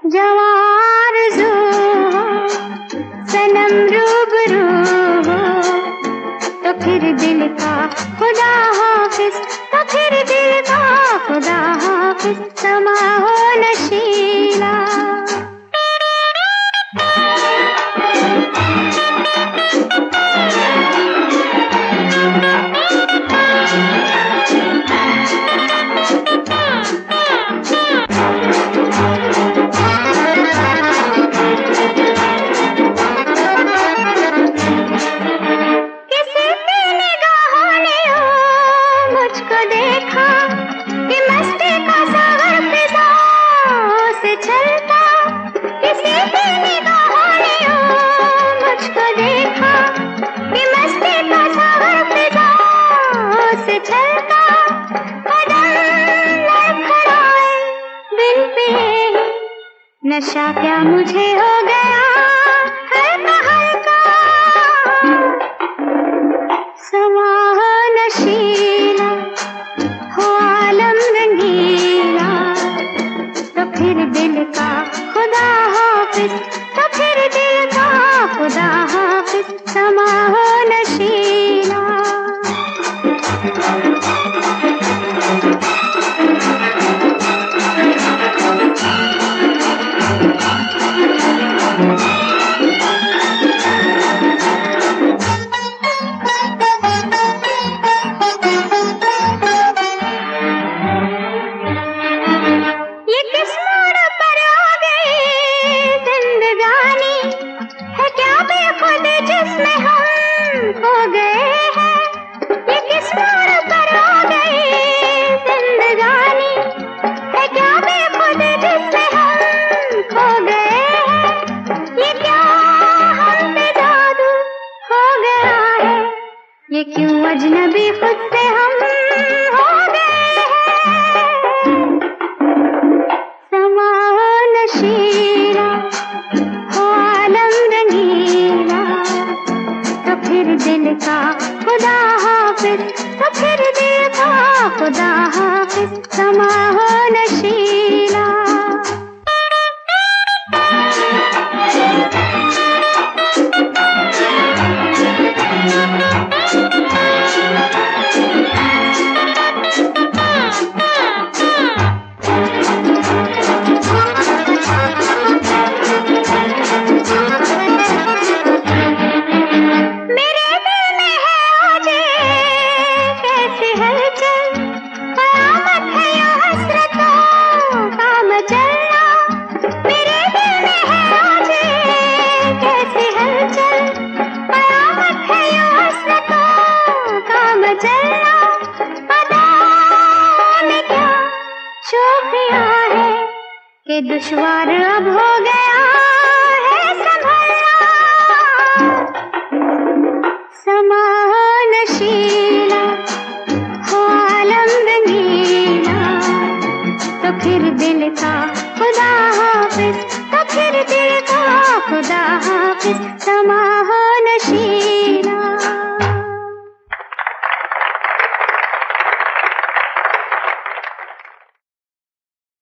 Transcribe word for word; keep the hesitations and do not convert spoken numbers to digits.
जवार जो हो सनम रूबरू हो, तो फिर दिल का खुदा हाफिज, तो फिर दिल का खुदा हाफिज, समा हो नशीला। नशा क्या मुझे हो गया हल्का हल्का, समा हो नशीला हो आलम रंगीला, तो फिर दिल का खुदा हाफिज, तो फिर दिल का खुदा हाफिज, समा हो नशीला। ये क्यों अजनबी खुद से हम हो गए हैं, समा हो नशीला हो आलम रंगीला, तो फिर दिल का खुदा हाफिज, तो फिर दिल का खुदा हाफिज, समा हो नशीला। के दुश्वार अब हो गया है संभलना, समा हो नशीला हो आलम रंगीला, तो फिर दिल का खुदा हाफिज, तो फिर दिल का खुदा हाफिज, समा